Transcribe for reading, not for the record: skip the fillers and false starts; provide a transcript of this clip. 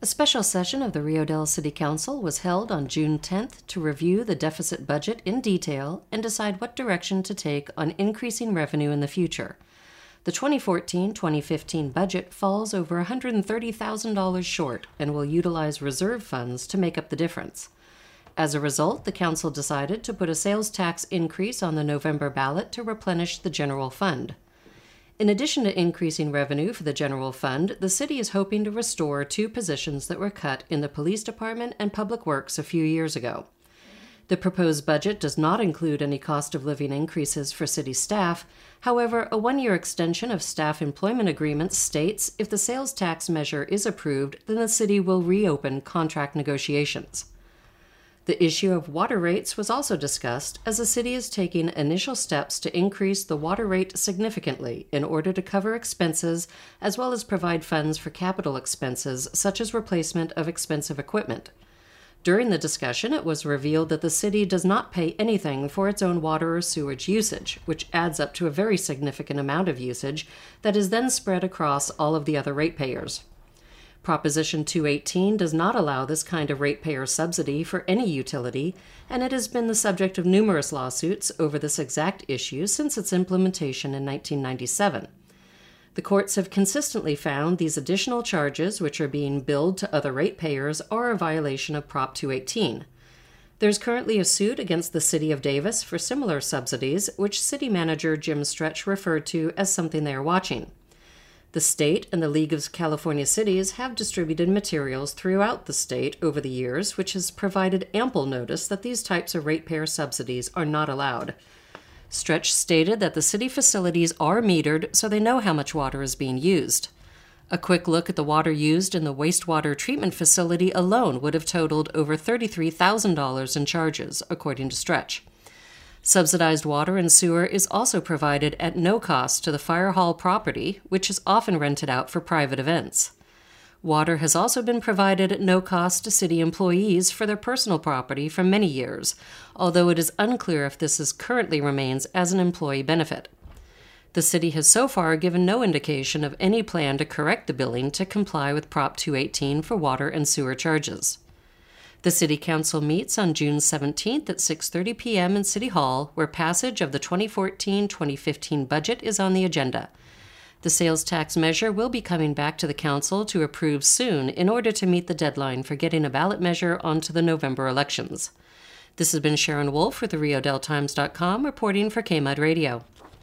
special session of the Rio Dell City Council was held on June 10th to review the deficit budget in detail and decide what direction to take on increasing revenue in the future. The 2014-2015 budget falls over $130,000 short and will utilize reserve funds to make up the difference. As a result, the council decided to put a sales tax increase on the November ballot to replenish the general fund. In addition to increasing revenue for the general fund, the city is hoping to restore 2 positions that were cut in the police department and public works a few years ago. The proposed budget does not include any cost of living increases for city staff. However, a 1-year extension of staff employment agreements states if the sales tax measure is approved, then the city will reopen contract negotiations. The issue of water rates was also discussed, as the city is taking initial steps to increase the water rate significantly in order to cover expenses as well as provide funds for capital expenses such as replacement of expensive equipment. During the discussion, it was revealed that the city does not pay anything for its own water or sewage usage, which adds up to a very significant amount of usage that is then spread across all of the other ratepayers. Proposition 218 does not allow this kind of ratepayer subsidy for any utility, and it has been the subject of numerous lawsuits over this exact issue since its implementation in 1997. The courts have consistently found these additional charges, which are being billed to other ratepayers, are a violation of Prop 218. There's currently a suit against the City of Davis for similar subsidies, which City Manager Jim Stretch referred to as something they are watching. The state and the League of California Cities have distributed materials throughout the state over the years, which has provided ample notice that these types of ratepayer subsidies are not allowed. Stretch stated that the city facilities are metered so they know how much water is being used. A quick look at the water used in the wastewater treatment facility alone would have totaled over $33,000 in charges, according to Stretch. Subsidized water and sewer is also provided at no cost to the fire hall property, which is often rented out for private events. Water has also been provided at no cost to city employees for their personal property for many years, although it is unclear if this currently remains as an employee benefit. The city has so far given no indication of any plan to correct the billing to comply with Prop 218 for water and sewer charges. The City Council meets on June 17th at 6:30 p.m. in City Hall, where passage of the 2014-2015 budget is on the agenda. The sales tax measure will be coming back to the Council to approve soon in order to meet the deadline for getting a ballot measure onto the November elections. This has been Sharon Wolf with the RioDellTimes.com reporting for KMUD Radio.